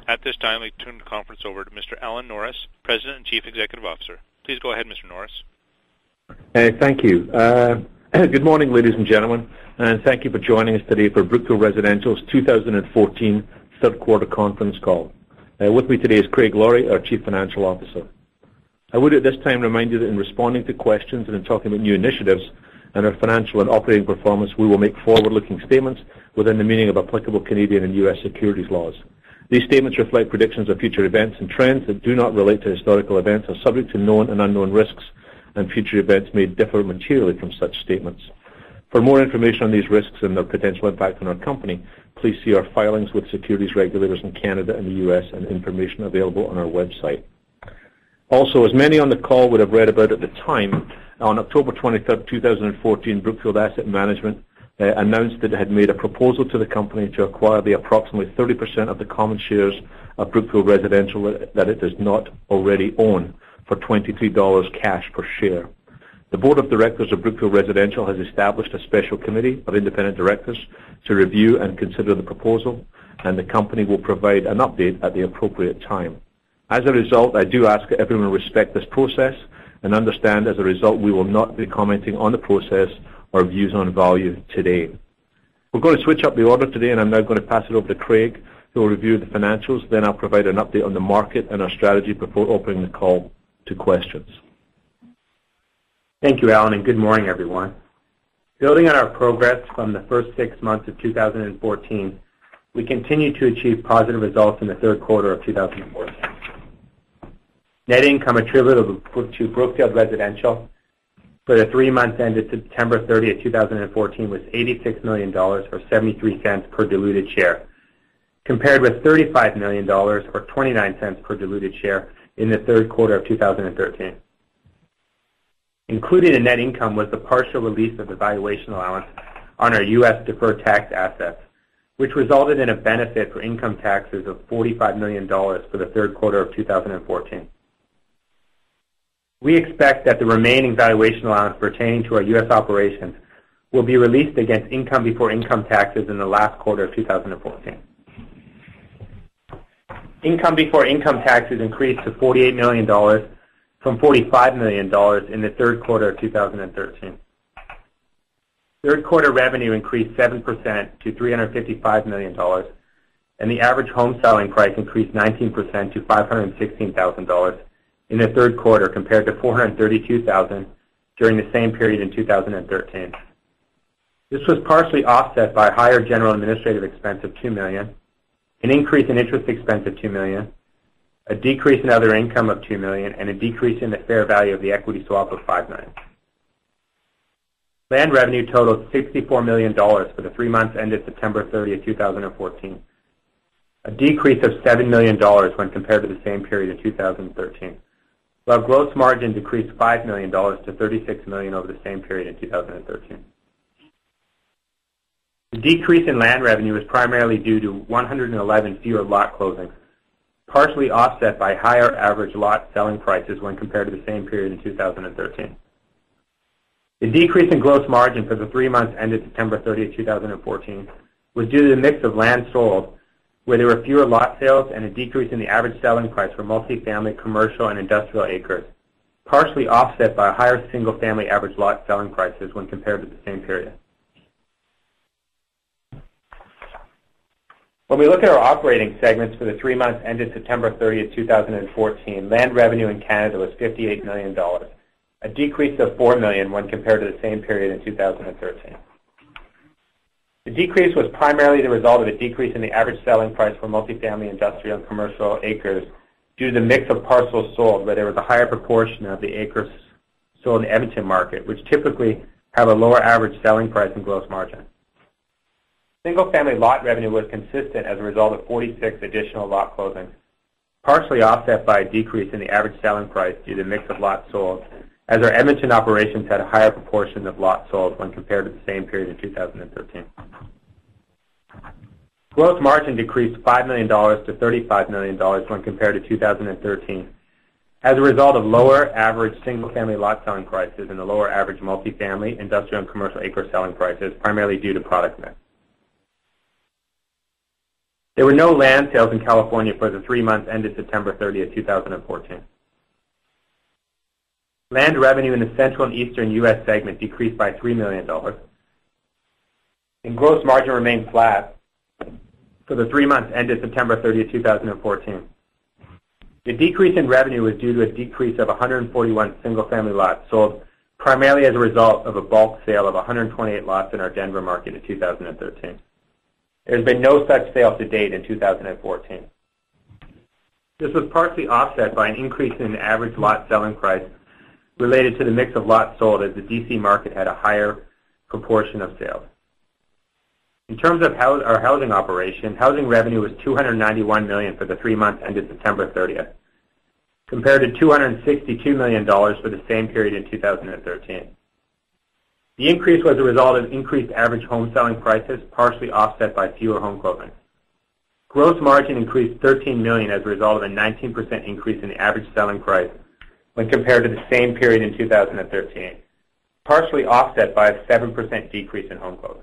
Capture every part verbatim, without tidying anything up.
At this time, I turn the conference over to Mister Alan Norris, President and Chief Executive Officer. Please go ahead, Mister Norris. Uh, thank you. Uh, good morning, ladies and gentlemen, and thank you for joining us today for Brookfield Residential's two thousand fourteen third quarter conference call. Uh, with me today is Craig Laurie, our Chief Financial Officer. I would at this time remind you that in responding to questions and in talking about new initiatives and our financial and operating performance, we will make forward-looking statements within the meaning of applicable Canadian and U S securities laws. These statements reflect predictions of future events and trends that do not relate to historical events, are subject to known and unknown risks, and future events may differ materially from such statements. For more information on these risks and their potential impact on our company, please see our filings with securities regulators in Canada and the U S and information available on our website. Also, as many on the call would have read about at the time, on October twenty-third, two thousand fourteen, Brookfield Asset Management Uh, announced that it had made a proposal to the company to acquire the approximately thirty percent of the common shares of Brookfield Residential that it does not already own for twenty-three dollars cash per share. The Board of Directors of Brookfield Residential has established a special committee of independent directors to review and consider the proposal, and the company will provide an update at the appropriate time. As a result, I do ask that everyone respect this process and understand as a result we will not be commenting on the process or views on value today. We're going to switch up the order today, and I'm now going to pass it over to Craig, who will review the financials. Then I'll provide an update on the market and our strategy before opening the call to questions. Thank you, Alan, and good morning, everyone. Building on our progress from the first six months of two thousand fourteen, we continue to achieve positive results in the third quarter of two thousand fourteen. Net income attributable to Brookfield Residential for the three months ended September thirtieth, two thousand fourteen was eighty-six million dollars or seventy-three cents per diluted share, compared with thirty-five million dollars or twenty-nine cents per diluted share in the third quarter of two thousand thirteen. Included in net income was the partial release of the valuation allowance on our U S deferred tax assets, which resulted in a benefit for income taxes of forty-five million dollars for the third quarter of two thousand fourteen. We expect that the remaining valuation allowance pertaining to our U S operations will be released against income before income taxes in the last quarter of two thousand fourteen. Income before income taxes increased to forty-eight million dollars from forty-five million dollars in the third quarter of two thousand thirteen. Third quarter revenue increased seven percent to three hundred fifty-five million dollars, and the average home selling price increased nineteen percent to five hundred sixteen thousand dollars in the third quarter compared to four hundred thirty-two thousand dollars during the same period in two thousand thirteen. This was partially offset by higher general administrative expense of two million dollars, an increase in interest expense of two million dollars, a decrease in other income of two million dollars, and a decrease in the fair value of the equity swap of five million dollars. Land revenue totaled sixty-four million dollars for the three months ended September thirtieth, two thousand fourteen, a decrease of seven million dollars when compared to the same period in two thousand thirteen. While gross margin decreased five million dollars to thirty-six million dollars over the same period in two thousand thirteen. The decrease in land revenue was primarily due to one hundred eleven fewer lot closings, partially offset by higher average lot selling prices when compared to the same period in two thousand thirteen. The decrease in gross margin for the three months ended September thirtieth, two thousand fourteen was due to the mix of land sold, where there were fewer lot sales and a decrease in the average selling price for multifamily, commercial, and industrial acres, partially offset by higher single-family average lot selling prices when compared to the same period. When we look at our operating segments for the three months ended September thirtieth, two thousand fourteen, land revenue in Canada was fifty-eight million dollars, a decrease of four million dollars when compared to the same period in two thousand thirteen. The decrease was primarily the result of a decrease in the average selling price for multifamily, industrial, and commercial acres due to the mix of parcels sold, where there was a higher proportion of the acres sold in the Edmonton market, which typically have a lower average selling price and gross margin. Single-family lot revenue was consistent as a result of forty-six additional lot closings, partially offset by a decrease in the average selling price due to the mix of lots sold, as our Edmonton operations had a higher proportion of lots sold when compared to the same period in two thousand thirteen. Gross margin decreased five million dollars to thirty-five million dollars when compared to two thousand thirteen, as a result of lower average single-family lot selling prices and the lower average multifamily, industrial, and commercial acre selling prices, primarily due to product mix. There were no land sales in California for the three months ended September thirtieth, two thousand fourteen. Land revenue in the Central and Eastern U S segment decreased by three million dollars, and gross margin remained flat for the three months ended September thirtieth, two thousand fourteen. The decrease in revenue was due to a decrease of one hundred forty-one single-family lots sold primarily as a result of a bulk sale of one hundred twenty-eight lots in our Denver market in two thousand thirteen. There has been no such sale to date in two thousand fourteen. This was partially offset by an increase in the average lot selling price related to the mix of lots sold, as the D C market had a higher proportion of sales. In terms of house, our housing operation, housing revenue was two hundred ninety-one million dollars for the three months ended September thirtieth, compared to two hundred sixty-two million dollars for the same period in two thousand thirteen. The increase was a result of increased average home selling prices, partially offset by fewer home closings. Gross margin increased thirteen million dollars as a result of a nineteen percent increase in the average selling price when compared to the same period in two thousand thirteen, partially offset by a seven percent decrease in home closings.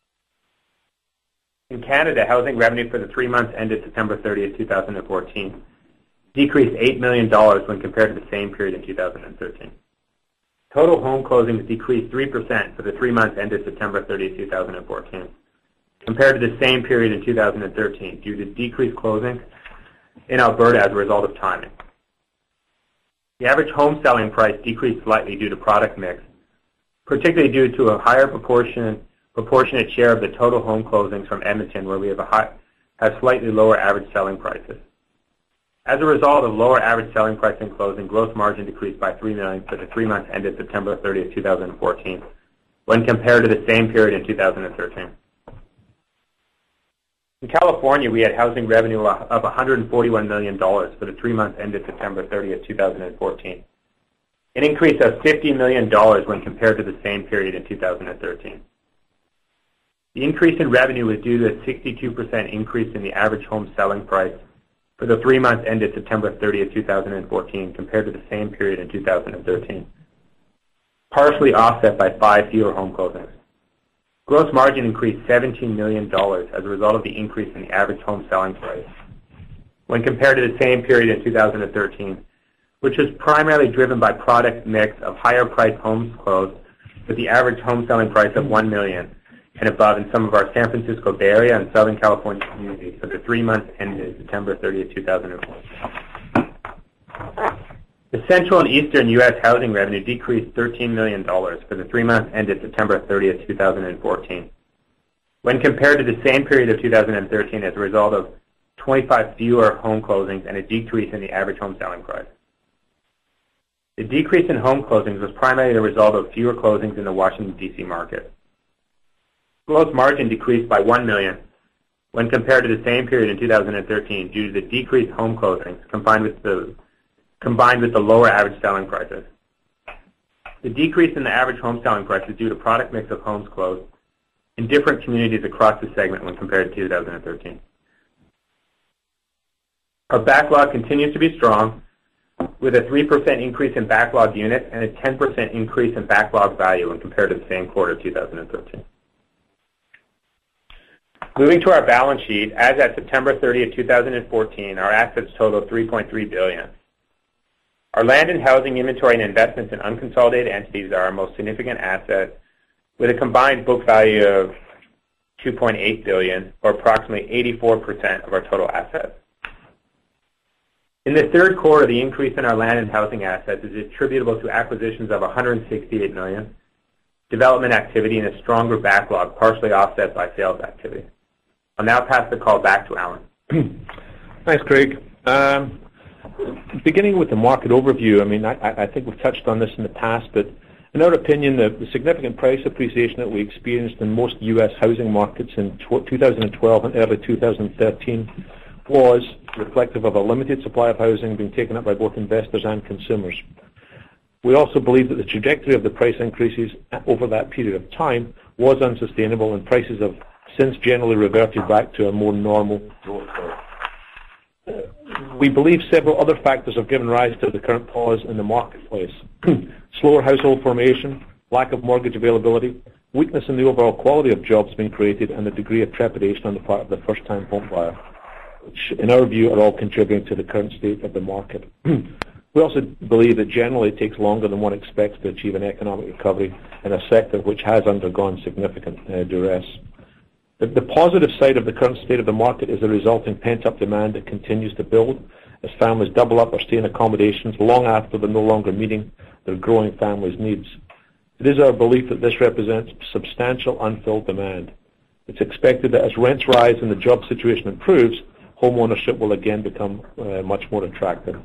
In Canada, housing revenue for the three months ended September thirtieth, two thousand fourteen decreased eight million dollars when compared to the same period in two thousand thirteen. Total home closings decreased three percent for the three months ended September thirtieth, two thousand fourteen, compared to the same period in two thousand thirteen due to decreased closings in Alberta as a result of timing. The average home selling price decreased slightly due to product mix, particularly due to a higher proportion, proportionate share of the total home closings from Edmonton, where we have, a high, have slightly lower average selling prices. As a result of lower average selling price and closing, gross margin decreased by three million dollars for the three months ended September thirtieth, two thousand fourteen, when compared to the same period in two thousand thirteen. In California, we had housing revenue of one hundred forty-one million dollars for the three months ended September thirtieth, two thousand fourteen, an increase of fifty million dollars when compared to the same period in two thousand thirteen. The increase in revenue was due to a sixty-two percent increase in the average home selling price for the three months ended September thirtieth, two thousand fourteen, compared to the same period in two thousand thirteen, partially offset by five fewer home closings. Gross margin increased seventeen million dollars as a result of the increase in the average home selling price when compared to the same period in two thousand thirteen, which was primarily driven by product mix of higher priced homes closed with the average home selling price of one million dollars and above in some of our San Francisco Bay Area and Southern California communities for the three months ended September thirtieth, two thousand fourteen. The Central and Eastern U S housing revenue decreased thirteen million dollars for the three months ended September thirtieth, two thousand fourteen, when compared to the same period of two thousand thirteen as a result of twenty-five fewer home closings and a decrease in the average home selling price. The decrease in home closings was primarily the result of fewer closings in the Washington, D C market. Gross margin decreased by one million dollars when compared to the same period in two thousand thirteen due to the decreased home closings combined with the combined with the lower average selling prices. The decrease in the average home selling price is due to product mix of homes closed in different communities across the segment when compared to two thousand thirteen. Our backlog continues to be strong, with a three percent increase in backlog units and a ten percent increase in backlog value when compared to the same quarter of two thousand thirteen. Moving to our balance sheet, as at September thirtieth, two thousand fourteen, our assets total three point three billion dollars. Our land and housing inventory and investments in unconsolidated entities are our most significant asset, with a combined book value of two point eight billion dollars, or approximately eighty-four percent of our total assets. In the third quarter, the increase in our land and housing assets is attributable to acquisitions of one hundred sixty-eight million dollars, development activity, and a stronger backlog, partially offset by sales activity. I'll now pass the call back to Alan. Thanks, Craig. Um, beginning with the market overview, I mean, I, I think we've touched on this in the past, but in our opinion, the, the significant price appreciation that we experienced in most U S housing markets in two thousand twelve and early two thousand thirteen was reflective of a limited supply of housing being taken up by both investors and consumers. We also believe that the trajectory of the price increases over that period of time was unsustainable, and prices have since generally reverted back to a more normal growth curve. We believe several other factors have given rise to the current pause in the marketplace. Slower household formation, lack of mortgage availability, weakness in the overall quality of jobs being created, and the degree of trepidation on the part of the first-time home buyer. which in our view are all contributing to the current state of the market. We also believe that generally it takes longer than one expects to achieve an economic recovery in a sector which has undergone significant uh, duress. The, the positive side of the current state of the market is the resulting pent-up demand that continues to build as families double up or stay in accommodations long after they're no longer meeting their growing families' needs. It is our belief that this represents substantial unfilled demand. It's expected that as rents rise and the job situation improves, home ownership will again become uh, much more attractive.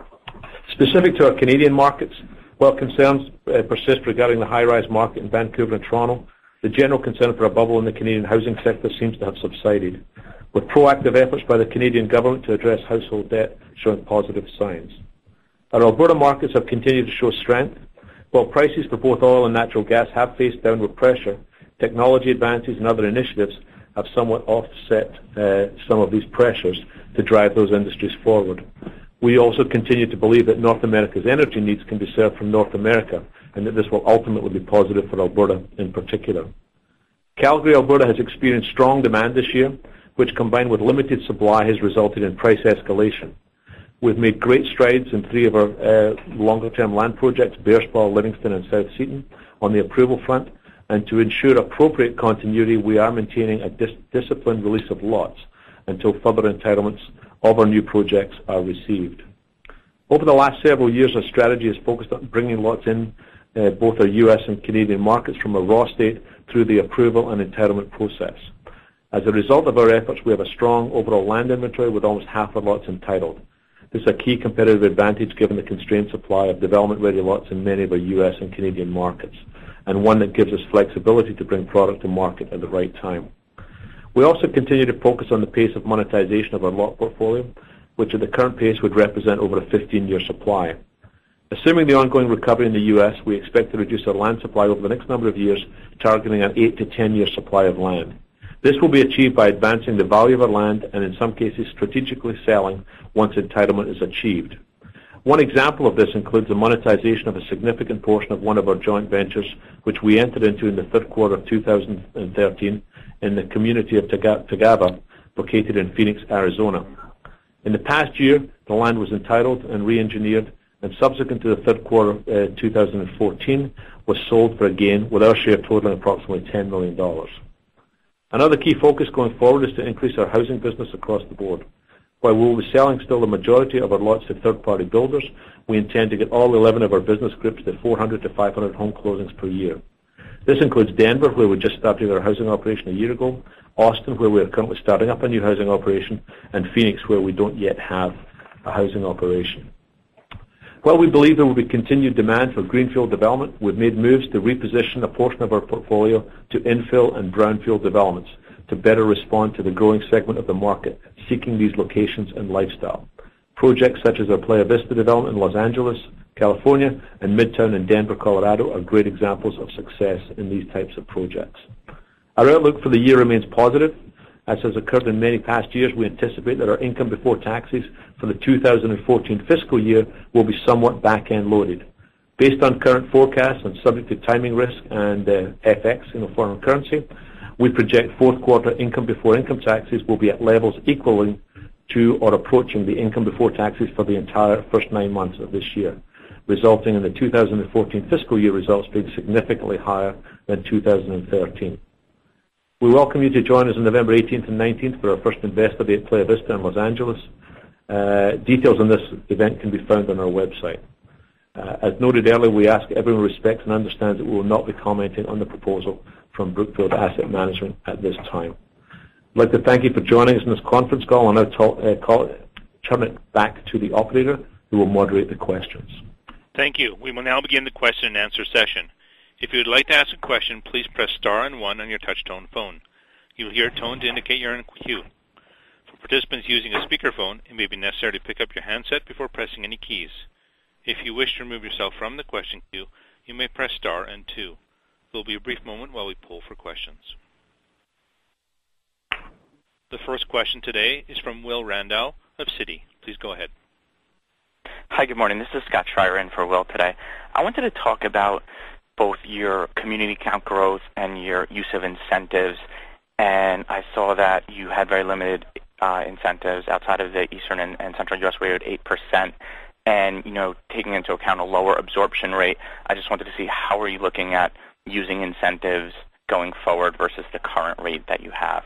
Specific to our Canadian markets, while concerns uh, persist regarding the high-rise market in Vancouver and Toronto, the general concern for a bubble in the Canadian housing sector seems to have subsided, with proactive efforts by the Canadian government to address household debt showing positive signs. Our Alberta markets have continued to show strength. While prices for both oil and natural gas have faced downward pressure, technology advances and other initiatives have somewhat offset uh, some of these pressures to drive those industries forward. We also continue to believe that North America's energy needs can be served from North America, and that this will ultimately be positive for Alberta in particular. Calgary, Alberta has experienced strong demand this year, which combined with limited supply has resulted in price escalation. We've made great strides in three of our uh, longer-term land projects, Bearspaw, Livingston, and South Seaton, on the approval front, and to ensure appropriate continuity, we are maintaining a dis disciplined release of lots until further entitlements of our new projects are received. Over the last several years, our strategy is focused on bringing lots in uh, both our U S and Canadian markets from a raw state through the approval and entitlement process. As a result of our efforts, we have a strong overall land inventory with almost half our lots entitled. This is a key competitive advantage given the constrained supply of development-ready lots in many of our U S and Canadian markets, and one that gives us flexibility to bring product to market at the right time. We also continue to focus on the pace of monetization of our lot portfolio, which at the current pace would represent over a fifteen-year supply. Assuming the ongoing recovery in the U S, we expect to reduce our land supply over the next number of years, targeting an eight to ten-year supply of land. This will be achieved by advancing the value of our land and in some cases strategically selling once entitlement is achieved. One example of this includes the monetization of a significant portion of one of our joint ventures, which we entered into in the third quarter of two thousand thirteen in the community of Tagava, located in Phoenix, Arizona. In the past year, the land was entitled and re-engineered, and subsequent to the third quarter of uh, two thousand fourteen, was sold for a gain, with our share totaling approximately ten million dollars. Another key focus going forward is to increase our housing business across the board. While we will be selling still the majority of our lots to third-party builders, we intend to get all eleven of our business groups to four hundred to five hundred home closings per year. This includes Denver, where we just started our housing operation a year ago, Austin, where we are currently starting up a new housing operation, and Phoenix, where we don't yet have a housing operation. While we believe there will be continued demand for greenfield development, we've made moves to reposition a portion of our portfolio to infill and brownfield developments to better respond to the growing segment of the market seeking these locations and lifestyle. Projects such as our Playa Vista development in Los Angeles, California, and Midtown in Denver, Colorado are great examples of success in these types of projects. Our outlook for the year remains positive. As has occurred in many past years, we anticipate that our income before taxes for the two thousand fourteen fiscal year will be somewhat back-end loaded. Based on current forecasts and subject to timing risk and uh, F X in a foreign currency, we project fourth quarter income before income taxes will be at levels equaling to or approaching the income before taxes for the entire first nine months of this year, resulting in the two thousand fourteen fiscal year results being significantly higher than two thousand thirteen. We welcome you to join us on November eighteenth and nineteenth for our first Investor Day at Playa Vista in Los Angeles. Uh, details on this event can be found on our website. Uh, as noted earlier, we ask everyone respects and understands that we will not be commenting on the proposal from Brookfield Asset Management at this time. I'd like to thank you for joining us in this conference call, and I'll talk, uh, call, turn it back to the operator who will moderate the questions. Thank you. We will now begin the question and answer session. If you would like to ask a question, please press star and one on your touch-tone phone. You will hear a tone to indicate you're in queue. For participants using a speakerphone, it may be necessary to pick up your handset before pressing any keys. If you wish to remove yourself from the question queue, you may press star and two. There will be a brief moment while we poll for questions. The first question today is from Will Randall of Citi. Please go ahead. Hi, good morning. This is Scott Schreier in for Will today. I wanted to talk about both your community count growth and your use of incentives, and I saw that you had very limited uh, incentives outside of the eastern and, and central U S were at eight percent. And, you know, taking into account a lower absorption rate, I just wanted to see how are you looking at using incentives going forward versus the current rate that you have?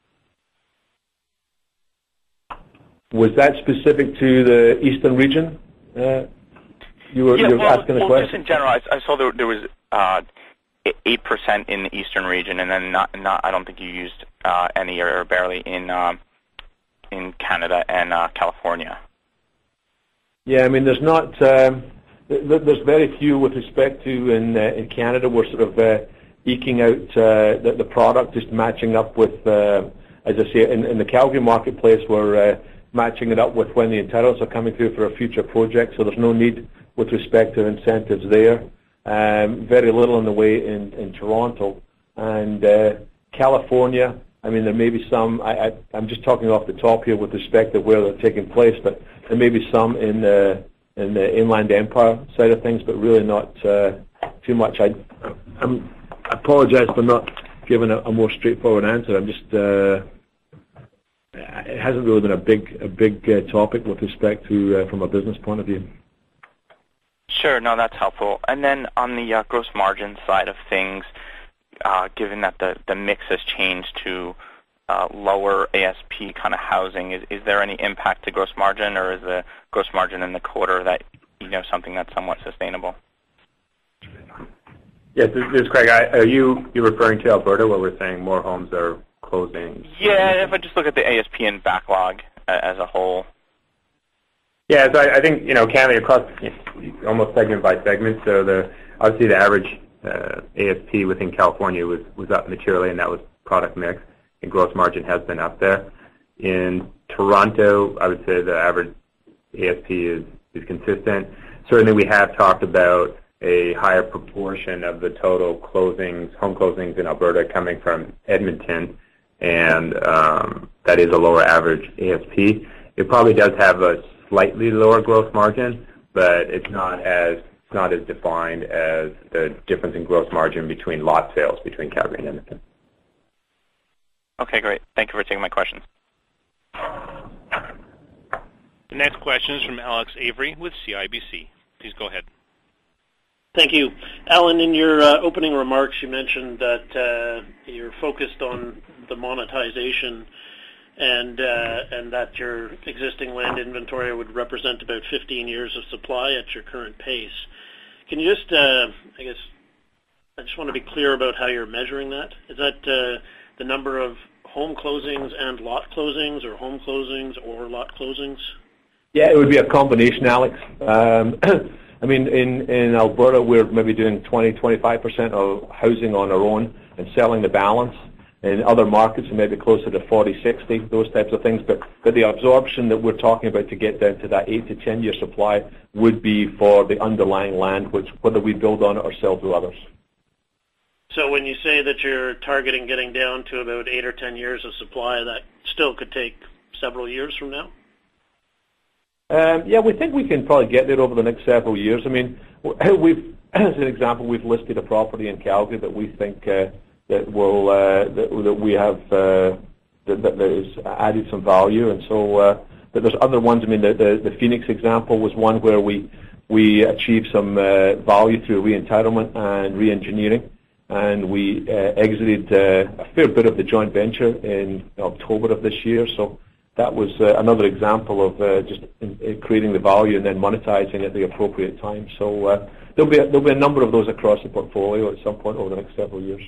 Was that specific to the eastern region? Uh, you were, yeah, you were well, asking the well, question? Just in general, I, I saw there, there was uh, eight percent in the eastern region, and then not, not I don't think you used uh, any or barely in um, in Canada and uh, California. Yeah, I mean, there's not, um, th- there's very few with respect to in uh, in Canada. We're sort of uh, eking out uh, the, the product, just matching up with, uh, as I say, in, in the Calgary marketplace, we're uh, matching it up with when the entitlements are coming through for a future project, so there's no need with respect to incentives there. Um, very little in the way in, in Toronto. And uh, California, I mean, there may be some, I, I, I'm just talking off the top here with respect to where they're taking place, but there may be some in the, in the Inland Empire side of things, but really not uh, too much. I, I'm, I apologize for not giving a, a more straightforward answer. I'm just, uh, it hasn't really been a big, a big uh, topic with respect to, uh, from a business point of view. Sure, no, that's helpful. And then on the uh, gross margin side of things, uh, given that the, the mix has changed to uh, lower A S P kind of housing, is, is there any impact to gross margin, or is the gross margin in the quarter that, you know, something that's somewhat sustainable? Yes, this, this is Craig. I, are you you referring to Alberta, where we're saying more homes are closing? Yeah, if I just look at the A S P and backlog uh, as a whole. Yeah, so I, I think, you know, Canada across almost segment by segment. So the obviously the average uh, A S P within California was, was up materially, and that was product mix, and gross margin has been up there. In Toronto, I would say the average A S P is, is consistent. Certainly we have talked about a higher proportion of the total closings, home closings in Alberta coming from Edmonton, and um, that is a lower average A S P. It probably does have a slightly lower gross margin, but it's not as it's not as defined as the difference in gross margin between lot sales between Calgary and Edmonton. Okay, great. Thank you for taking my questions. The next question is from Alex Avery with C I B C. Please go ahead. Thank you. Alan, in your uh, opening remarks, you mentioned that uh, you're focused on the monetization and uh, and that your existing land inventory would represent about fifteen years of supply at your current pace. Can you just, uh, I guess, I just want to be clear about how you're measuring that. Is that uh, the number of home closings and lot closings, or home closings or lot closings? Yeah, it would be a combination, Alex. Um, I mean, in, in Alberta, we're maybe doing twenty, twenty-five percent of housing on our own and selling the balance. In other markets, it may be closer to forty, sixty, those types of things. But, but the absorption that we're talking about to get down to that eight to ten year supply would be for the underlying land, which whether we build on it or sell to others. So when you say that you're targeting getting down to about eight or ten years of supply, that still could take several years from now? Um, yeah, we think we can probably get there over the next several years. I mean, we've, as an example, we've listed a property in Calgary that we think uh, that will uh, that, that we have uh, that, that has added some value, and so. Uh, but there's other ones. I mean, the, the the Phoenix example was one where we we achieved some uh, value through re-entitlement and re-engineering, and we uh, exited uh, a fair bit of the joint venture in October of this year. So. That was uh, another example of uh, just in, in creating the value and then monetizing at the appropriate time. So uh, there'll be a, there'll be a number of those across the portfolio at some point over the next several years.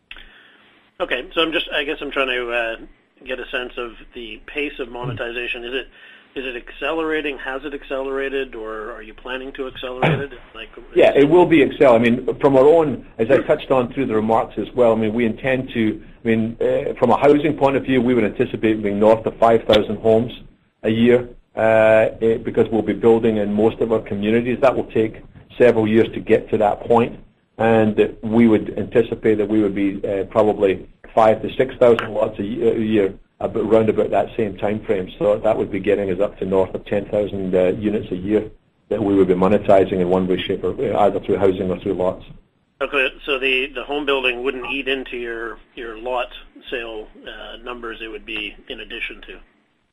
Okay, so I'm just I guess I'm trying to uh, get a sense of the pace of monetization. Is it is it accelerating? Has it accelerated, or are you planning to accelerate it? Like, yeah, it will be excel. I mean, from our own, as I touched on through the remarks as well. I mean, we intend to. I mean, uh, from a housing point of view, we would anticipate being north of five thousand homes a year uh, it, because we'll be building in most of our communities. That will take several years to get to that point, and we would anticipate that we would be uh, probably five to six thousand lots a year, about, around about that same time frame. So that would be getting us up to north of ten thousand uh, units a year that we would be monetizing in one way, shape, or either through housing or through lots. Okay, so the, the home building wouldn't eat into your, your lot sale uh, numbers, it would be in addition to?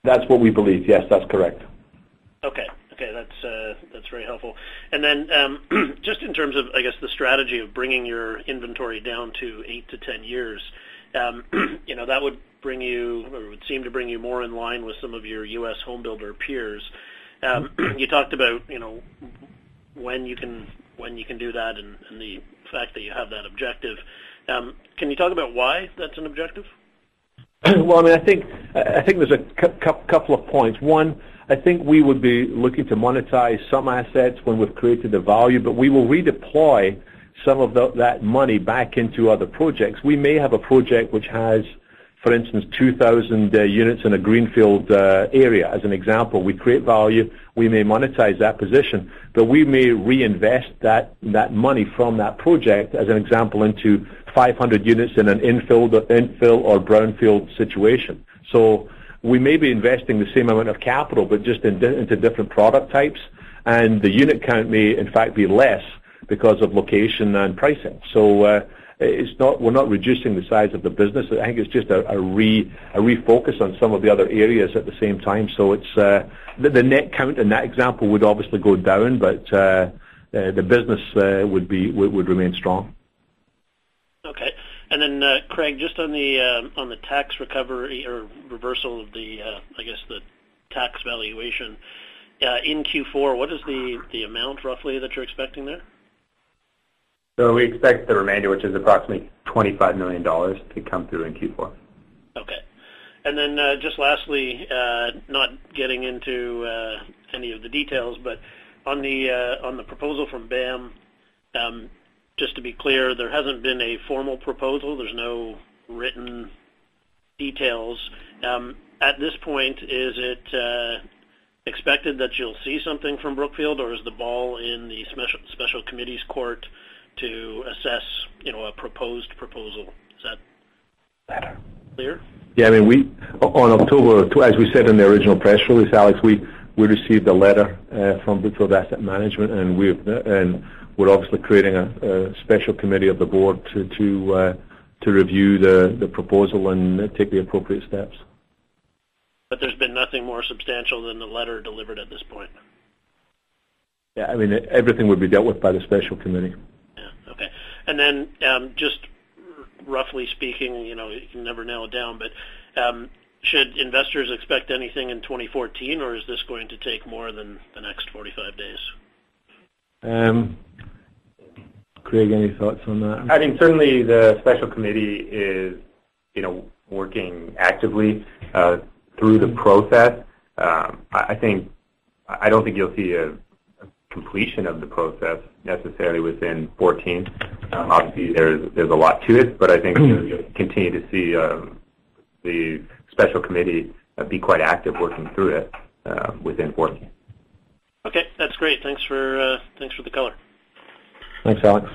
That's what we believe. Yes, that's correct. Okay. Okay, that's uh, that's very helpful. And then um, just in terms of, I guess, the strategy of bringing your inventory down to eight to ten years, um, you know, that would bring you, or would seem to bring you more in line with some of your U S home builder peers. Um, you talked about, you know, when you can when you can do that, and, and the fact that you have that objective. Um, can you talk about why that's an objective? Well, I mean, I think I think there's a cu- couple of points. One, I think we would be looking to monetize some assets when we've created the value, but we will redeploy some of the, that money back into other projects. We may have a project which has, for instance, two thousand uh, units in a greenfield uh, area. As an example, we create value, we may monetize that position, but we may reinvest that, that money from that project, as an example, into five hundred units in an infill, infill or brownfield situation. So we may be investing the same amount of capital, but just in, into different product types, and the unit count may, in fact, be less because of location and pricing. So uh, it's not we're not reducing the size of the business. I think it's just a, a re a refocus on some of the other areas at the same time. So it's uh, the, the net count in that example would obviously go down, but uh, uh, the business uh, would be would, would remain strong. Okay. And then, uh, Craig, just on the uh, on the tax recovery or reversal of the, uh, I guess, the tax valuation, uh, in Q four, what is the, the amount roughly that you're expecting there? So we expect the remainder, which is approximately twenty-five million dollars, to come through in Q four. Okay. And then uh, just lastly, uh, not getting into uh, any of the details, but on the uh, on the proposal from B A M, um, just to be clear, there hasn't been a formal proposal. There's no written details. Um, at this point, is it uh, expected that you'll see something from Brookfield, or is the ball in the special, special committee's court to assess, you know, a proposed proposal? Is that Better. clear? Yeah, I mean, we on October, as we said in the original press release, Alex, we, we received a letter uh, from Brookfield Asset Management, and we and we're obviously creating a, a special committee of the board to to uh, to review the, the proposal and take the appropriate steps. But there's been nothing more substantial than the letter delivered at this point. Yeah, I mean, everything would be dealt with by the special committee. Yeah. Okay. And then um, just roughly speaking, you know, you can never nail it down, but um, should investors expect anything in twenty fourteen, or is this going to take more than the next forty-five days? Um, Craig, any thoughts on that? I mean, certainly the special committee is, you know, working actively uh, through the process. Um, I, I think I don't think you'll see a, a completion of the process necessarily within fourteen. Um, obviously, there's there's a lot to it, but I think you'll, you'll continue to see um, the special committee uh, be quite active working through it uh, within fourteen. Okay, that's great. Thanks for uh, thanks for the color. Thanks, Alex.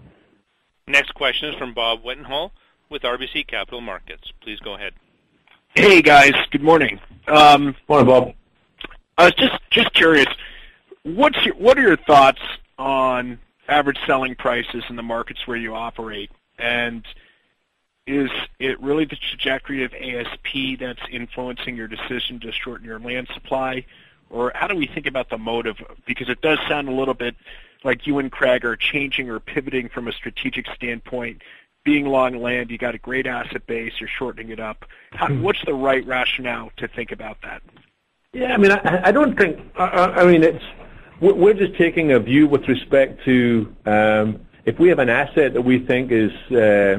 Next question is from Bob Wetenhall with R B C Capital Markets. Please go ahead. Hey guys, good morning. Um, Morning, Bob. I was just just curious, what's your, what are your thoughts on average selling prices in the markets where you operate, and is it really the trajectory of A S P that's influencing your decision to shorten your land supply? Or how do we think about the motive? Because it does sound a little bit like you and Craig are changing or pivoting from a strategic standpoint. Being long land, you got a great asset base, you're shortening it up. How, what's the right rationale to think about that? Yeah, I mean, I, I don't think, I, I mean, it's, we're just taking a view with respect to um, if we have an asset that we think is uh,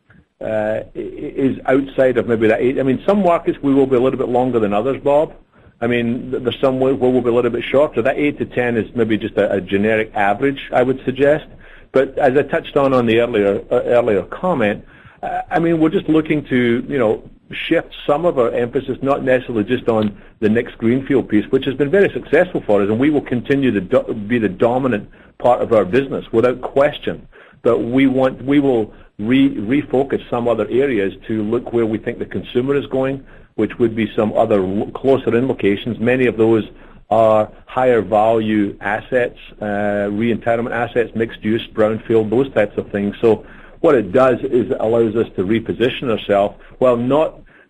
uh, is outside of maybe that eight. I mean, some markets we will be a little bit longer than others, Bob. I mean, there's some where we'll be a little bit shorter. That eight to ten is maybe just a, a generic average, I would suggest. But as I touched on on the earlier uh, earlier comment, uh, I mean, we're just looking to, you know, shift some of our emphasis, not necessarily just on the next greenfield piece, which has been very successful for us, and we will continue to do, be the dominant part of our business without question. But we want, we will re, refocus some other areas to look where we think the consumer is going, which would be some other closer in locations. Many of those are higher value assets, uh, re-entitlement assets, mixed use, brownfield, those types of things. So what it does is it allows us to reposition ourselves while not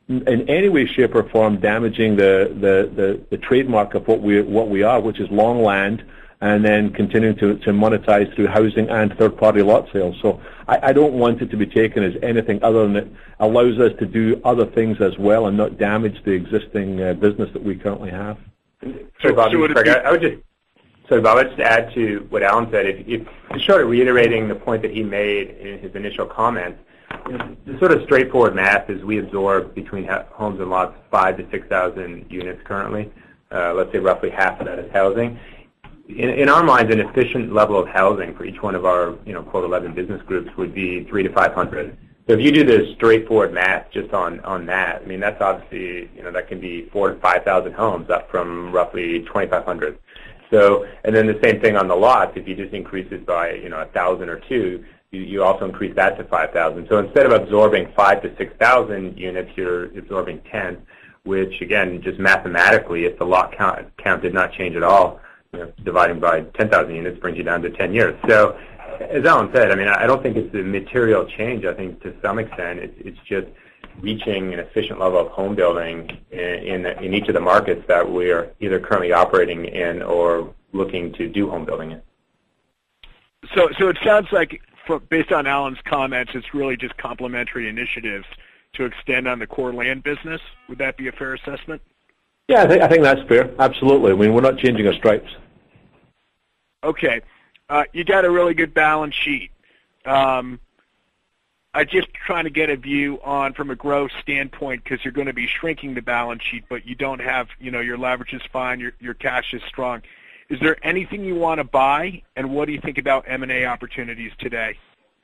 in any way, shape, or form damaging the, the, the, the trademark of what we what we are, which is long land, and then continuing to, to monetize through housing and third-party lot sales. So I, I don't want it to be taken as anything other than it allows us to do other things as well and not damage the existing uh, business that we currently have. So, Bob, so Craig, I, I would just so Bob, I would just add to what Alan said. If, if just sort of reiterating the point that he made in his initial comments, you know, the sort of straightforward math is we absorb between ha- homes and lots five to six thousand units currently. Uh, let's say roughly half of that is housing. In, in our minds, an efficient level of housing for each one of our, you know, quote eleven business groups would be three to five hundred. So if you do the straightforward math just on, on that, I mean, that's obviously, you know, that can be four to five thousand homes up from roughly twenty-five hundred. So, and then the same thing on the lots. If you just increase it by, you know, a thousand or two, you, you also increase that to five thousand. So instead of absorbing five to six thousand units, you're absorbing ten, which again, just mathematically, if the lot count, count did not change at all, you know, dividing by ten thousand units brings you down to ten years. So, as Alan said, I mean, I don't think it's a material change. I think to some extent, it's, it's just reaching an efficient level of home building in, in in each of the markets that we're either currently operating in or looking to do home building in. So, so it sounds like, for, based on Alan's comments, it's really just complementary initiatives to extend on the core land business. Would that be a fair assessment? Yeah, I think, I think that's fair. Absolutely. I mean, we're not changing our stripes. Okay. Uh, you got a really good balance sheet. Um, I'm just trying to get a view on, from a growth standpoint, because you're going to be shrinking the balance sheet, but you don't have, you know, your leverage is fine, your, your cash is strong. Is there anything you want to buy, and what do you think about M and A opportunities today?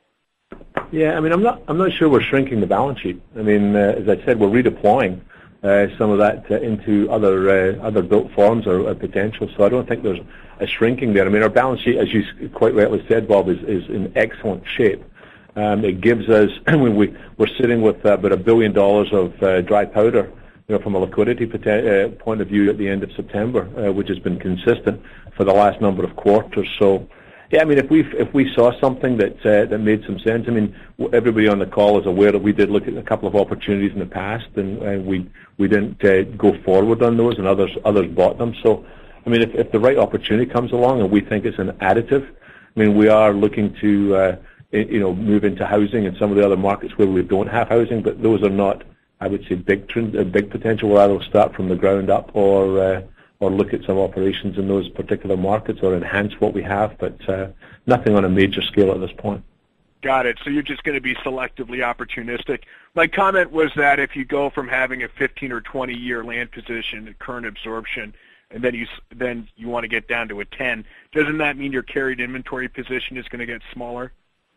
Yeah, I mean, I'm not, I'm not sure we're shrinking the balance sheet. I mean, uh, as I said, we're redeploying Uh, some of that uh, into other uh, other built forms or uh, potential. So I don't think there's a shrinking there. I mean, our balance sheet, as you quite rightly said, Bob, is, is in excellent shape. Um, it gives us, we, we're sitting with uh, about a billion dollars of uh, dry powder, you know, from a liquidity uh, point of view at the end of September, uh, which has been consistent for the last number of quarters. So, yeah, I mean, if we if we saw something that uh, that made some sense, I mean, everybody on the call is aware that we did look at a couple of opportunities in the past, and, and we we didn't uh, go forward on those, and others others bought them. So, I mean, if, if the right opportunity comes along and we think it's an additive, I mean, we are looking to uh, you know move into housing in some of the other markets where we don't have housing, but those are not, I would say, big big potential. We'll either start from the ground up or. Uh, or look at some operations in those particular markets or enhance what we have, but uh, nothing on a major scale at this point. Got it. So you're just going to be selectively opportunistic. My comment was that if you go from having a fifteen or twenty year land position at current absorption, and then you then you want to get down to a ten, doesn't that mean your carried inventory position is going to get smaller?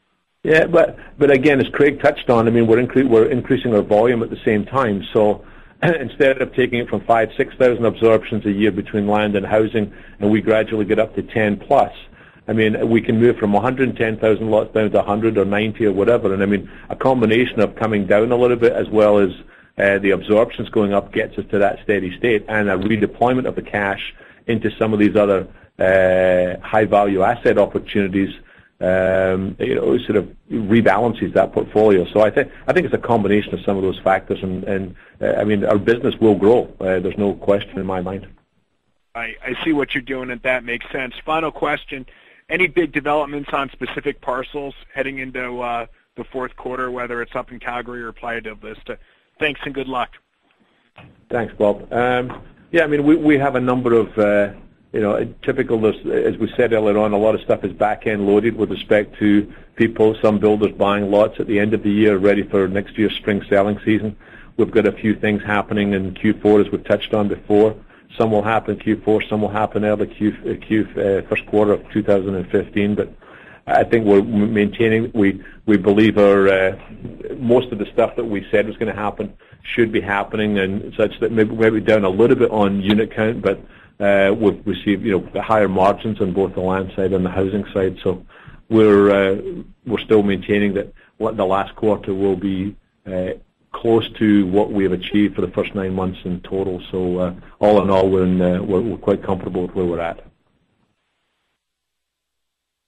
Yeah, but but again, as Craig touched on, I mean, we're incre- we're increasing our volume at the same time, so. Instead of taking it from five, six thousand absorptions a year between land and housing, and we gradually get up to ten plus. I mean, we can move from one hundred ten thousand lots down to one hundred or ninety or whatever. And I mean, a combination of coming down a little bit as well as uh, the absorptions going up gets us to that steady state, and a redeployment of the cash into some of these other uh, high-value asset opportunities. Um, you know, sort of rebalances that portfolio. So I think I think it's a combination of some of those factors, and, and uh, I mean, our business will grow. Uh, there's no question in my mind. I, I see what you're doing, and that makes sense. Final question: any big developments on specific parcels heading into uh, the fourth quarter, whether it's up in Calgary or Playa del Vista? Thanks and good luck. Thanks, Bob. Um, yeah, I mean, we we have a number of. Uh, You know, typical, as we said earlier on, a lot of stuff is back-end loaded with respect to people, some builders buying lots at the end of the year ready for next year's spring selling season. We've got a few things happening in Q four, as we've touched on before. Some will happen in Q four, some will happen early Q, Q uh, first quarter of two thousand fifteen. But I think we're maintaining, we, we believe our, uh, most of the stuff that we said was going to happen should be happening, and such that maybe, maybe down a little bit on unit count, but Uh, we've received, you know, higher margins on both the land side and the housing side. So we're uh, we're still maintaining that what the last quarter will be uh, close to what we have achieved for the first nine months in total. So uh, all in all, we're, in, uh, we're we're quite comfortable with where we're at.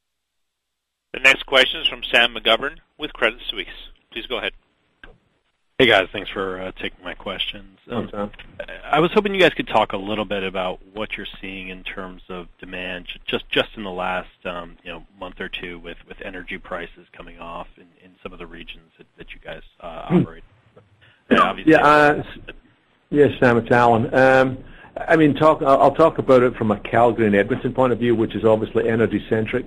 The next question is from Sam McGovern with Credit Suisse. Please go ahead. Hey guys, thanks for uh, taking my questions. Um, Tom. I was hoping you guys could talk a little bit about what you're seeing in terms of demand, j- just just in the last um, you know month or two, with, with energy prices coming off in, in some of the regions that, that you guys uh, operate. Yeah, obviously. Yeah, uh, yes, Sam, it's Alan. Um, I mean, talk. I'll I'll talk about it from a Calgary and Edmonton point of view, which is obviously energy centric.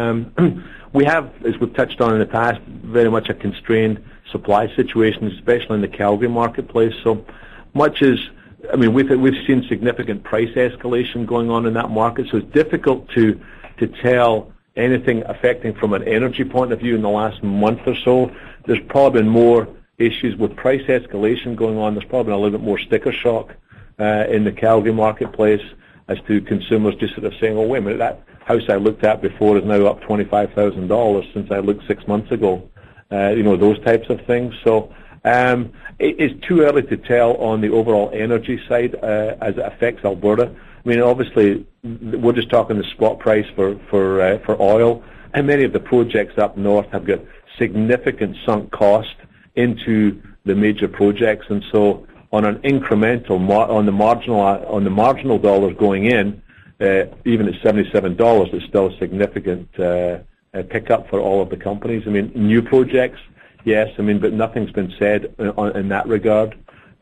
Um, we have, as we've touched on in the past, very much a constrained supply situation, especially in the Calgary marketplace. So much as, I mean, we've we've seen significant price escalation going on in that market. So it's difficult to to tell anything affecting from an energy point of view in the last month or so. There's probably been more issues with price escalation going on. There's probably been a little bit more sticker shock uh, in the Calgary marketplace as to consumers just sort of saying, "Oh, wait a minute, that house I looked at before is now up twenty-five thousand dollars since I looked six months ago." Uh, you know, those types of things. So um, it, it's too early to tell on the overall energy side uh, as it affects Alberta. I mean, obviously, we're just talking the spot price for for uh, for oil, and many of the projects up north have got significant sunk cost into the major projects, and so on an incremental mar- on the marginal on the marginal dollars going in, uh, even at seventy-seven dollars, it's still a significant uh, a pickup for all of the companies. I mean, new projects, yes, I mean, but nothing's been said in, in that regard.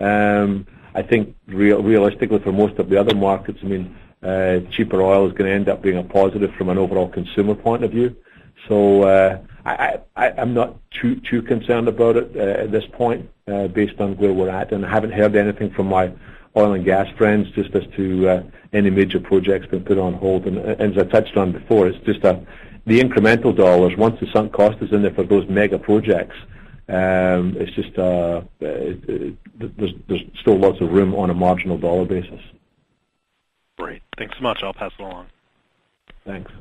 Um, I think real, realistically for most of the other markets, I mean, uh, cheaper oil is going to end up being a positive from an overall consumer point of view. So uh, I, I, I'm not too too concerned about it uh, at this point, uh, based on where we're at, and I haven't heard anything from my oil and gas friends just as to uh, any major projects being put on hold. And, and as I touched on before, it's just a the incremental dollars, once the sunk cost is in there for those mega projects, um, it's just uh, it, it, there's, there's still lots of room on a marginal dollar basis. Great. Thanks so much. I'll pass it along. Thanks.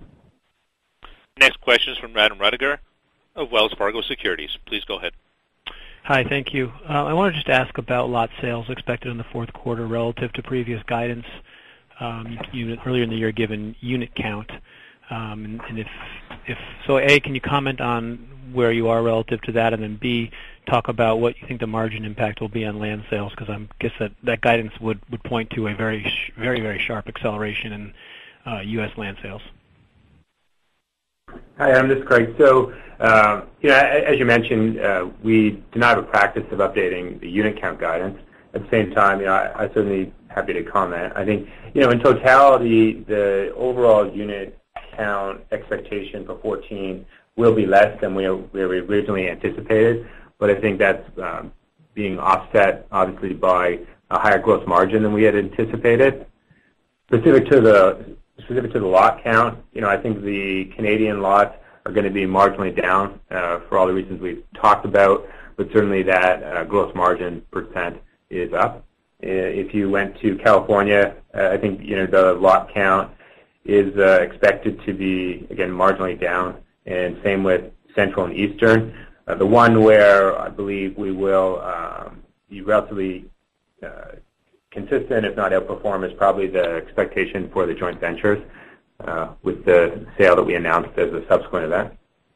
Next question is from Adam Rudiger of Wells Fargo Securities. Please go ahead. Hi, thank you. Uh, I want to just ask about lot sales expected in the fourth quarter relative to previous guidance. Um, you earlier in the year given unit count. Um, and, and if, if so, A, can you comment on where you are relative to that, and then B, talk about what you think the margin impact will be on land sales, because I guess that, that guidance would, would point to a very, very, very sharp acceleration in uh, U S land sales. Hi, I'm this is Craig. So, uh, you know, as you mentioned, uh, we do not have a practice of updating the unit count guidance. At the same time, you know, I, I certainly happy to comment. I think, you know, in totality, the overall unit count expectation for fourteen will be less than we, we originally anticipated, but I think that's um, being offset, obviously, by a higher gross margin than we had anticipated. Specific to the specific to the lot count, you know, I think the Canadian lots are going to be marginally down uh, for all the reasons we've talked about, but certainly that uh, gross margin percent is up. If you went to California, uh, I think, you know, the lot count is uh, expected to be, again, marginally down, and same with Central and Eastern. Uh, the one where I believe we will um, be relatively uh, consistent, if not outperform, is probably the expectation for the joint ventures uh, with the sale that we announced as a subsequent event.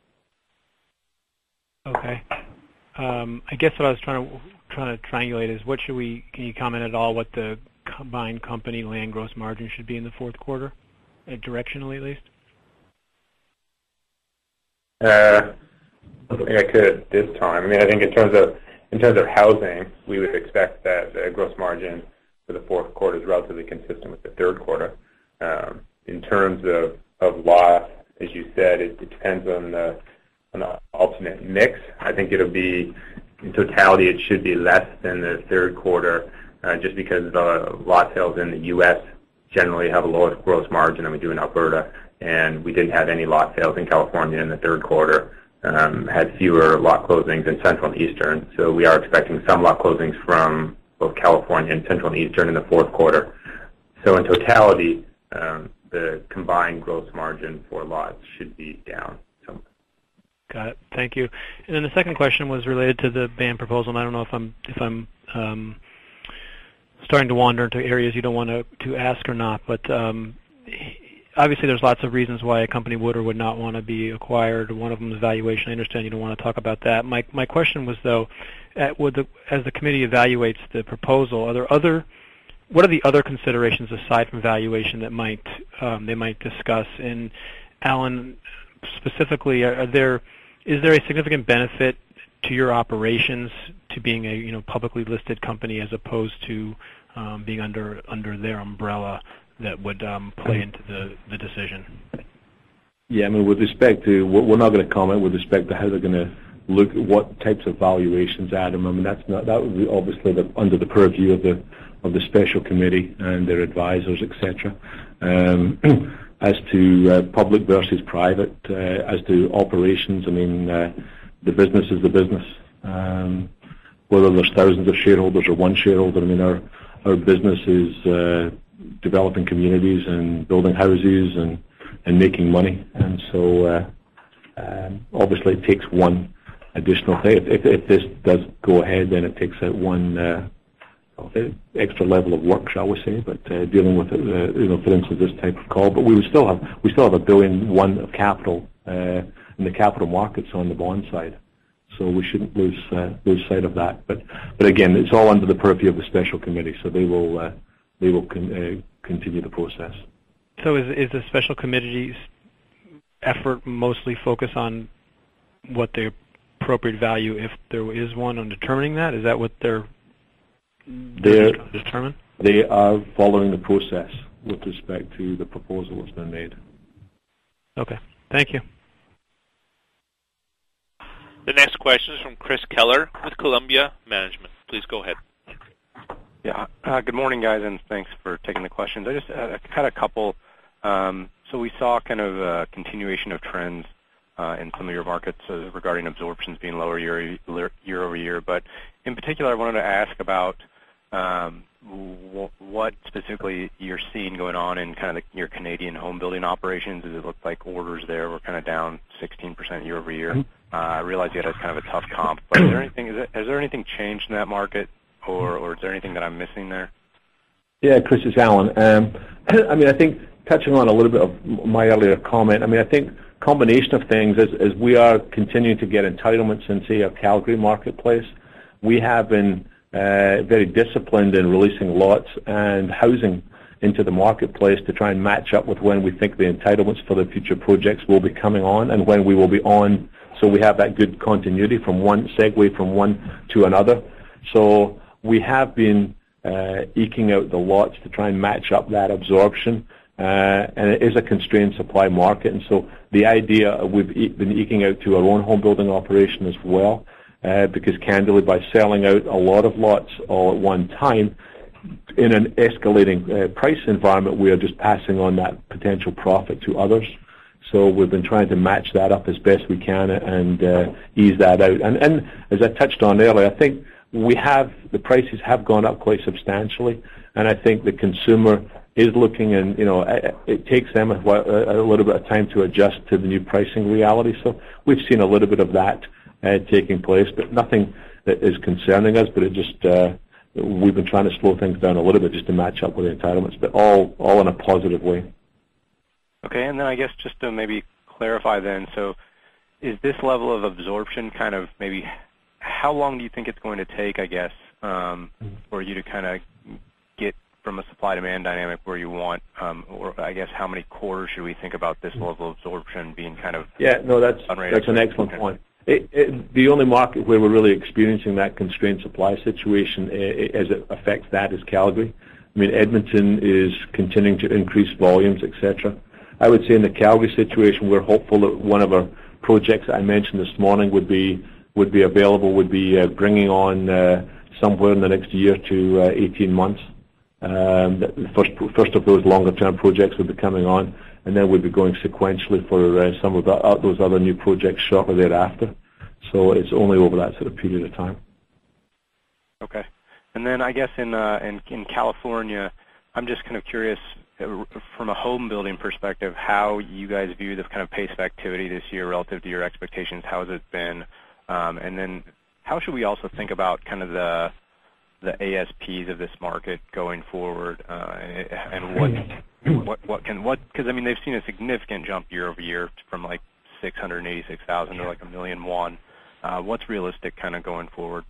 Okay. Um, I guess what I was trying to trying to triangulate is what should we? Can you comment at all what the combined company land gross margin should be in the fourth quarter, uh, directionally at least? Uh, I think I could this time. I mean, I think in terms of in terms of housing, we would expect that the gross margin for the fourth quarter is relatively consistent with the third quarter. Um, in terms of of loss, as you said, it, it depends on the on the alternate mix. I think it'll be, in totality, it should be less than the third quarter, uh, just because the lot sales in the U S generally have a lower gross margin than we do in Alberta, and we didn't have any lot sales in California in the third quarter. Um, had fewer lot closings in Central and Eastern, so we are expecting some lot closings from both California and Central and Eastern in the fourth quarter. So in totality, um, the combined gross margin for lots should be down. So. Got it. Thank you. And then the second question was related to the ban proposal. And I don't know if I'm if I'm um, starting to wander into areas you don't want to, to ask or not, but um, obviously there's lots of reasons why a company would or would not want to be acquired. One of them is valuation. I understand you don't want to talk about that. My my question was, though, at, would the, as the committee evaluates the proposal, are there other, what are the other considerations aside from valuation that might um, they might discuss? And Alan, specifically, are, are there is there a significant benefit to your operations to being a you know publicly listed company as opposed to um, being under under their umbrella that would um, play into the, the decision? Yeah, I mean, with respect to, we're not going to comment with respect to how they're going to look at what types of valuations, Adam. I mean, that's not, that would be obviously the, under the purview of the of the special committee and their advisors, et cetera. Um, as to uh, public versus private, uh, as to operations, I mean, uh, the business is the business. Um, whether there's thousands of shareholders or one shareholder, I mean, our our business is uh, developing communities and building houses and, and making money. And so uh, um, obviously it takes one additional thing. If, if, if this does go ahead, then it takes out one uh, extra level of work, shall we say, but uh, dealing with, it, uh, you know, for instance, this type of call. But we would still have we still have a billion one of capital uh, in the capital markets on the bond side. So we shouldn't lose uh, lose sight of that. But but again, it's all under the purview of the special committee, so they will uh, they will con- uh, continue the process. So is is the special committee's effort mostly focus on what the appropriate value, if there is one, on determining that? Is that what they're they're trying to determine? They are following the process with respect to the proposal that's been made. Okay, thank you. The next question is from Chris Keller with Columbia Management. Please go ahead. Yeah. Uh, good morning, guys, and thanks for taking the questions. I just uh, had a couple. Um, so we saw kind of a continuation of trends uh, in some of your markets uh, regarding absorptions being lower year, year over year. But in particular, I wanted to ask about um, w- what specifically you're seeing going on in kind of the, your Canadian home building operations. Does it look like orders there were kind of down sixteen percent year over year? Uh, I realize you had a kind of a tough comp, but is there anything? Is, it, has there anything changed in that market, or, or is there anything that I'm missing there? Yeah, Chris, it's Alan. Um, I mean, I think touching on a little bit of my earlier comment. I mean, I think combination of things as, as we are continuing to get entitlements in, say, our Calgary marketplace. We have been uh, very disciplined in releasing lots and housing into the marketplace to try and match up with when we think the entitlements for the future projects will be coming on and when we will be on. So we have that good continuity from one segue from one to another. So we have been uh, eking out the lots to try and match up that absorption, uh, and it is a constrained supply market. And so the idea we've e- been eking out to our own home building operation as well, uh, because candidly, by selling out a lot of lots all at one time in an escalating uh, price environment, we are just passing on that potential profit to others. So we've been trying to match that up as best we can and uh, ease that out. And, and as I touched on earlier, I think we have, the prices have gone up quite substantially, and I think the consumer is looking, and you know, it, it takes them a, a little bit of time to adjust to the new pricing reality. So we've seen a little bit of that uh, taking place, but nothing that is concerning us. But it just uh, we've been trying to slow things down a little bit just to match up with the entitlements, but all all in a positive way. Okay, and then I guess just to maybe clarify then, so is this level of absorption kind of maybe, how long do you think it's going to take, I guess, um, for you to kind of get from a supply-demand dynamic where you want, um, or I guess how many quarters should we think about this level of absorption being kind of... Yeah, no, that's that's an excellent point. It, it, the only market where we're really experiencing that constrained supply situation uh, as it affects that is Calgary. I mean, Edmonton is continuing to increase volumes, et cetera. I would say in the Calgary situation, we're hopeful that one of our projects that I mentioned this morning would be would be available, would be uh, bringing on uh, somewhere in the next year to uh, eighteen months. Um, the first first of those longer-term projects would be coming on, and then we'd be going sequentially for uh, some of the, uh, those other new projects shortly thereafter. So it's only over that sort of period of time. Okay. And then I guess in uh, in, in California, I'm just kind of curious, from a home building perspective, how you guys view the kind of pace of activity this year relative to your expectations. How has it been? Um, and then how should we also think about kind of the the A S Ps of this market going forward, uh, and what what what can what because I mean they've seen a significant jump year over year from like six hundred eighty-six thousand to like a million one. Uh, what's realistic kind of going forward?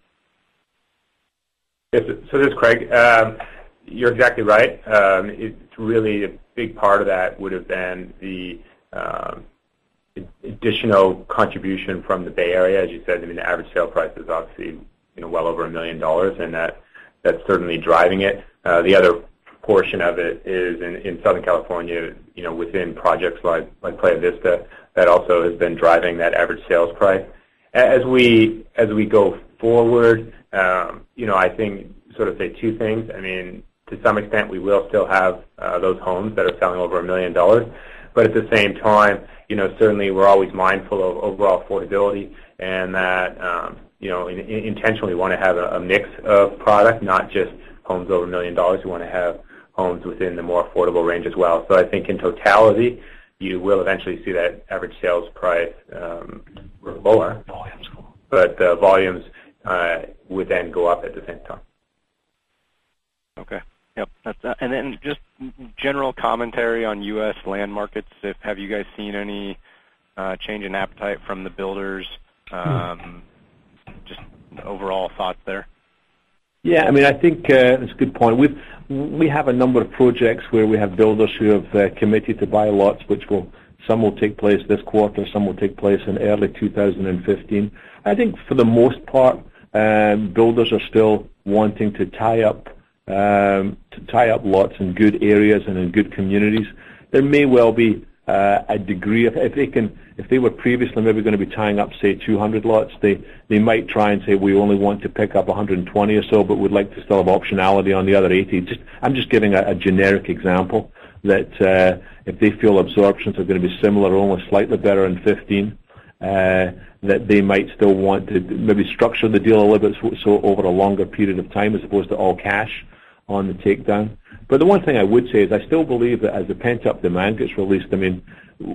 Yes, so this is Craig. Um, you're exactly right. Um, it's really a big part of that would have been the um, additional contribution from the Bay Area. As you said, I mean the average sale price is obviously you know well over a million dollars, and that that's certainly driving it. Uh, the other portion of it is in, in Southern California, you know, within projects like like Playa Vista, that also has been driving that average sales price. As we as we go forward, um, you know, I think sort of say two things. I mean, to some extent, we will still have uh, those homes that are selling over a million dollars, but at the same time, you know, certainly we're always mindful of overall affordability, and that um, you know, in, in intentionally want to have a, a mix of product, not just homes over a million dollars. We want to have homes within the more affordable range as well. So I think in totality, you will eventually see that average sales price um, lower, but uh, volumes uh, would then go up at the same time. Okay. Yep. That's, uh, and then just general commentary on U S land markets. If have you guys seen any uh, change in appetite from the builders? Um, just overall thoughts there. Yeah, I mean, I think uh, it's a good point. We've we have a number of projects where we have builders who have uh, committed to buy lots, which will some will take place this quarter, some will take place in early two thousand fifteen. I think for the most part, um, builders are still wanting to tie up um, to tie up lots in good areas and in good communities. There may well be uh, a degree of if they can. If they were previously maybe going to be tying up, say, two hundred lots, they, they might try and say, we only want to pick up one hundred twenty or so, but would like to still have optionality on the other eighty. Just, I'm just giving a, a generic example that uh, if they feel absorptions are going to be similar, only slightly better in fifteen, uh, that they might still want to maybe structure the deal a little bit so, so over a longer period of time as opposed to all cash on the takedown. But the one thing I would say is I still believe that as the pent-up demand gets released, I mean,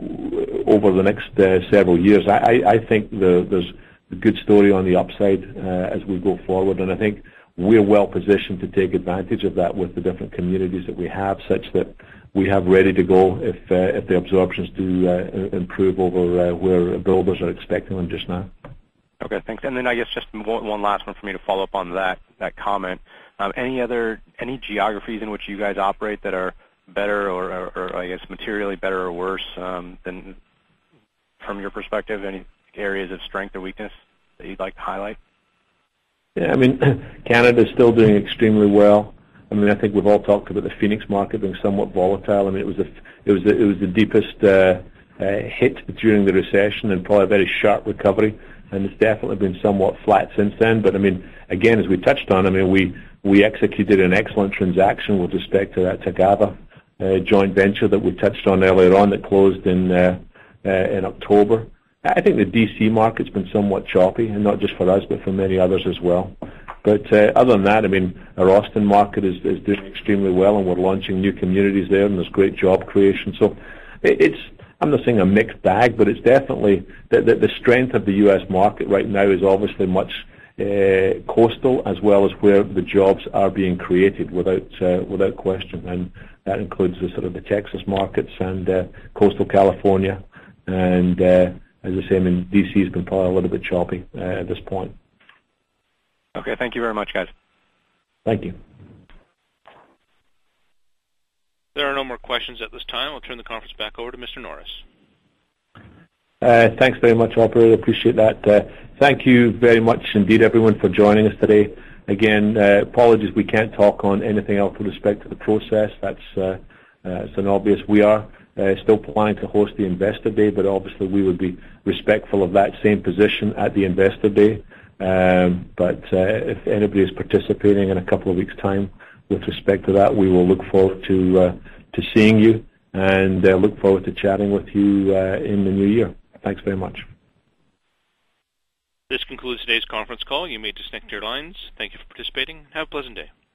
over the next uh, several years, I, I, I think the, there's a good story on the upside uh, as we go forward, and I think we're well positioned to take advantage of that with the different communities that we have, such that we have ready to go if uh, if the absorptions do uh, improve over uh, where builders are expecting them just now. Okay, thanks. And then I guess just one, one last one for me to follow up on that that comment. Um, any other any geographies in which you guys operate that are better or, or, or I guess materially better or worse um, than from your perspective? Any areas of strength or weakness that you'd like to highlight? Yeah, I mean, Canada's still doing extremely well. I mean, I think we've all talked about the Phoenix market being somewhat volatile. I mean, it was the it was the, it was the deepest uh, uh, hit during the recession and probably a very sharp recovery, and it's definitely been somewhat flat since then. But I mean, again, as we touched on, I mean, we we executed an excellent transaction with respect to that Tagava uh, joint venture that we touched on earlier on that closed in uh, uh, in October. I think the D C market's been somewhat choppy, and not just for us, but for many others as well. But uh, other than that, I mean, our Austin market is, is doing extremely well, and we're launching new communities there, and there's great job creation. So it, it's, I'm not saying a mixed bag, but it's definitely, the, the, the strength of the U S market right now is obviously much uh, coastal, as well as where the jobs are being created, without uh, without question. And that includes the sort of the Texas markets and uh, coastal California. And uh, as I say, I mean, D C has been probably a little bit choppy uh, at this point. Okay, thank you very much, guys. Thank you. There are no more questions at this time. I'll turn the conference back over to Mister Norris. Uh, thanks very much, operator. Appreciate that. Uh, thank you very much indeed, everyone, for joining us today. Again, uh, apologies we can't talk on anything else with respect to the process. That's uh, uh, it's an obvious. We are uh, still planning to host the Investor Day, but obviously we would be respectful of that same position at the Investor Day. Um, but uh, if anybody is participating in a couple of weeks' time with respect to that, we will look forward to uh, to seeing you and uh, look forward to chatting with you uh, in the new year. Thanks very much. This concludes today's conference call. You may disconnect your lines. Thank you for participating. Have a pleasant day.